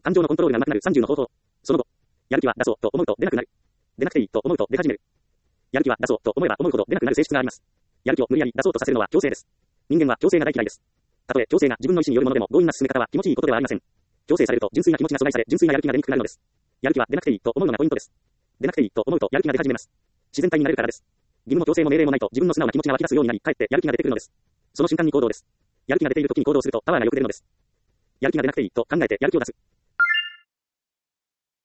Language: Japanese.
感情のコントロールが上手くなる30の方法。その後、やる気は出そうと思うと出なくなる。出なくていいと思うと出始める。やる気は出そうと思えば思うほど出なくなる性質があります。やる気を無理やり出そうとさせるのは強制です。人間は強制が大嫌いです。たとえ強制が自分の意思によるものでも強引な進め方は気持ちいいことではありません。強制されると純粋な気持ちが阻害され、純粋なやる気が出にくくなるのです。やる気は出なくていいと思うのがポイントです。出なくていいと思うとやる気が出始めます。自然体になれるからです。義務も強制も命令もないと自分の素直な気持ちが湧き出すようになり、かえってやる気が出てくるのです。その瞬間に行動です。やる気が出ている時に行動するとパワーがよく出るのです。やる気が出なくていいと考えてやる気を出す。